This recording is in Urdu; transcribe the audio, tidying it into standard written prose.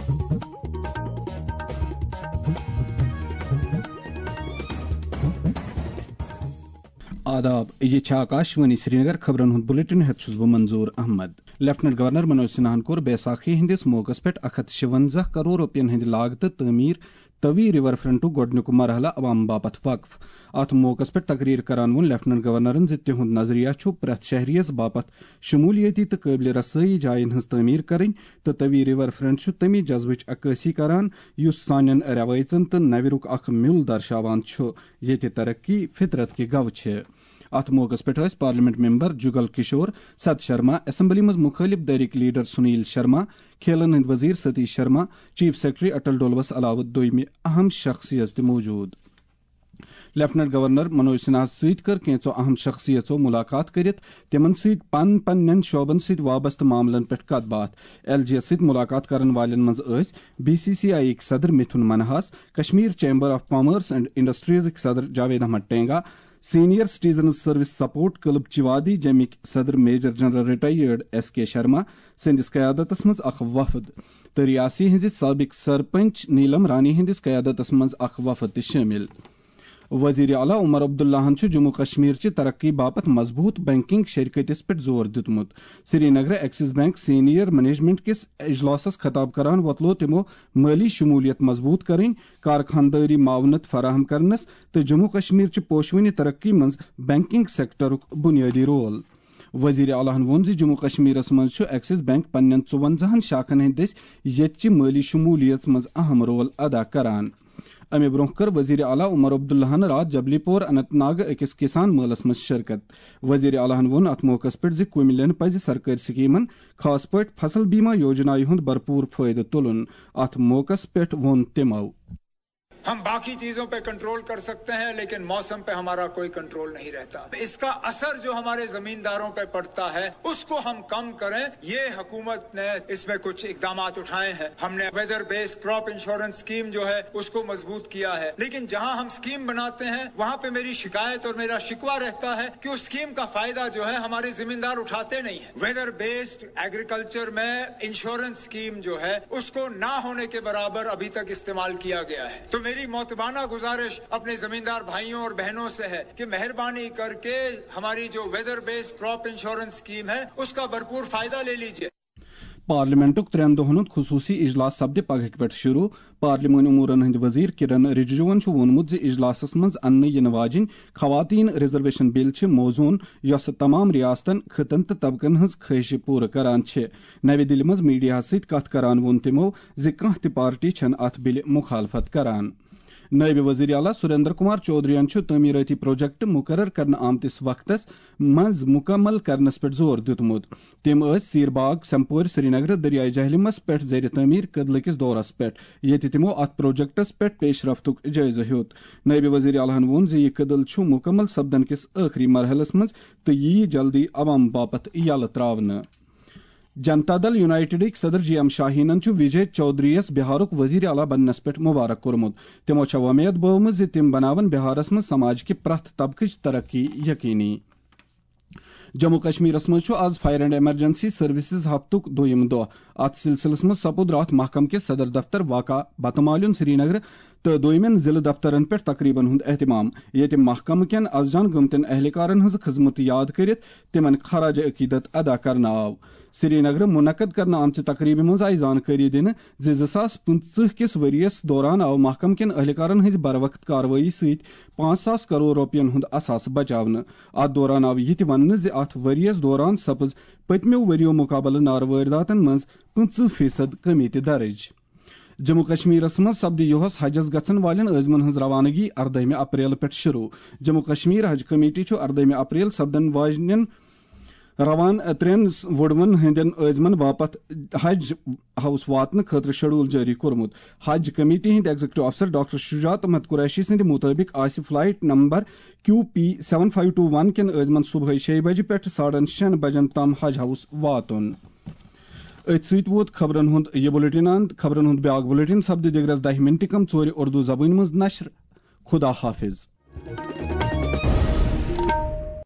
آداب، یہ آکاشوانی سری نگر خبرن ہند بلیٹن ہیت چھس بہ منظور احمد۔ لیفٹنٹ گورنر منوج سنہاہن کور بیساکھی ہندس موقع پہ 156 کروڑ روپین ہند لاگت تعمیر توی ریور فرنٹک گۄڈنیُک مرحلہ عوام باپت وقف۔ ات موقع پہ تقریر کران وون لیفٹنٹ گورنرن تہند نظریہ چھ پریت شہریس باپت شمولیتی تو قابل رسائی جائن ہز تعمیر کریں تو توی ریور فرنٹ تمی جذبچ عکاسی کران یس سانین روایژن تو نویرک اخ میول درشاوان یہ ترقی فطرت کی گو چھ۔ ات موقع پہ پارلیمنٹ ممبر جگل کشور ست شرما، اسمبلی مز مخالف دحریک لیڈر سنیل شرما، کھیلن ہند وزیر ستیش شرما، چیف سیکرٹری اٹل ڈولوس علاوہ دویمہ اہم شخصیت موجود۔ لیفٹنٹ گورنر منوج سنہا ست کر کینچو اہم شخصیتوں ملاقات کرت تمن ست پنن شعبن ست وابستہ معاملن پہ کت بات۔ ایل جی ایس ست ملاقات کرن والن مز بی سی سی آئی صدر Mithun Minhas, Kashmir chamber of commerce and industries صدر Javed Ahmad Tenga, senior citizens service support club Chowadhi جمک صدر میجر جنرل ریٹائرڈ ایس کے شرما سندس قیادتس مز اخ وفد تو ریاسی ہندس سابق سرپنچ نیلم رانی ہندس قیادتس مز اخ وفد شامل۔ وزیر اعلیٰ عمر عبداللہن جموں کشمیر چہ ترقی باپت مضبوط بینکنگ شرکتس پہ زور دتمت۔ Srinagar Axis bank senior management کس اجلاسس خطاب کران ووتلو تمو مالی شمولیت مضبوط کریں، کارخانداری معاونت فراہم کرنس تو جموں کشمیر چہ پوشونی ترقی مز بینکنگ سیکٹرک بنیادی رول۔ وزیر اعلیٰ وون جموں کشمیرس مز ایکسس بینک پنن 54 شاخن ہندس یتچہ مالی شمولیت مز اہم رول ادا کران۔ امہ برہ کر وزیر اعلیٰ عمر عبداللہن رات جبلی پور اننت ناگ اکس کسان مالس مز شرکت۔ وزیر اعلیٰ وون ات موقع پہ کم لین پز سرکاری سکیمن خاص پٲٹھۍ فصل بیمہ یوجنائہ ہند بھرپور فائدہ تلن۔ ات موقع پہ وون تمو ہم باقی چیزوں پہ کنٹرول کر سکتے ہیں لیکن موسم پہ ہمارا کوئی کنٹرول نہیں رہتا۔ اس کا اثر جو ہمارے زمینداروں پہ پڑتا ہے اس کو ہم کم کریں، یہ حکومت نے اس میں کچھ اقدامات اٹھائے ہیں۔ ہم نے weather base crop insurance scheme جو ہے اس کو مضبوط کیا ہے، لیکن جہاں ہم اسکیم بناتے ہیں وہاں پہ میری شکایت اور میرا شکوہ رہتا ہے کہ اس اسکیم کا فائدہ جو ہے ہمارے زمیندار اٹھاتے نہیں ہیں۔ ویدر بیسڈ ایگریکلچر میں انشورنس اسکیم جو ہے اس کو نہ ہونے کے برابر ابھی تک استعمال کیا گیا ہے۔ تو میری معتبانہ گزارش اپنے زمیندار بھائیوں اور بہنوں سے ہے کہ مہربانی کر کے ہماری جو weather base crop insurance scheme ہے اس کا بھرپور فائدہ لے لیجیے۔ پارلیمنٹک 3 دہن خصوصی اجلاس سپدِ پگہ پہ شروع۔ پارلیمانی امورن ہند وزیر کرن رجیجوون وونمت اجلاسس مز انہ ین واجن خواتین ریزرویشن بل موزون یس تمام ریاستن خطن تو طبقن ہز خواہش پور کران۔ نوی دلی مز میڈیا ست کت کران وون تمو کانہہ تہ پارٹی چھن ات بل مخالفت کران۔ نائب وزیر اعلیٰ سریندر کمار چودھرین تعمیراتی پروجیکٹ مقرر کرنے آمتس وقتس مز مکمل کرنس پہ زور دتمت۔ تم سیر باغ سمپور سری نگر دریائے جہلمس پہ زیر تعمیر کدل کس دورس پہ یہ تمو ات پروجیکٹس پہ پیش رفتک جائزہ ہیوت۔ نائب وزیر اعلیٰ وون یہ کدل مکمل سپدن کس آخری مرحلس مز تو یہ جلدی عوام باپت یل تراونہ۔ جنتا دل یونائٹڈک صدر جی ایم شاہینن وجے چودھری یس بہارک وزیر اعلیٰ بننس پہ مبارک کورمت۔ تمو ومید بومت تم بناون بہارس مز سماج کہ پرت طبقچ ترقی یقینی۔ جموں کشمیرس مز آز فائر اینڈ ایمرجنسی سروسز ہفتک دویم دہ۔ ات سلسلس مز سپود رات محکمہ کے صدر دفتر واقع بتمالین سری نگر تو دویمن ضلع دفترن پہ تقریباً ہند اہتمام، یہ محکمہ کین از جان گمتن اہلکارن ہز خدمت یاد کرت تمن خراج عقیدت ادا کرنا آو۔ سری نگر منعقد کرنے آمچ تقریب مز آئی زانکاری دن 2015 کس وریس دوران آو محکمہ کین اہلکارن ہز بروقت کاروٲیی ست 5,000 کروڑ روپین ہند اثاث بچاونہ۔ ات دوران آو یہ ون ات وریس دوران سپز پتمو وریو مقابلہ نار وارداتن مز 50% کمی تہ درج۔ جموں کشمیرس مز سپدی یہس حجس گھن والن عزمن ہز روانگی 14 اپریل پہ شروع۔ جموں کشمیر حج کمیٹی 14 اپریل سپدن واجن روان 3 وڈون ہندین عزمن باپت حج ہاؤس واتن خاطر شیڈول جاری کورمت۔ حج کمیٹی ہند ایگزیکٹو افسر ڈاکٹر شجاعت احمد قریشی سند مطابق آس فلائٹ نمبر QP7521 کن عزمن صبح 6 بجہ پہ 6:30 بجن تام حج ہاؤس واتن۔ ات ست ووت خبرن ہند یہ بلیٹن اند۔ خبرن ہند بیاکھ بلیٹن سپدِ دگرس 10 منٹ کم 4 اردو زبان مز نشر۔ خدا حافظ۔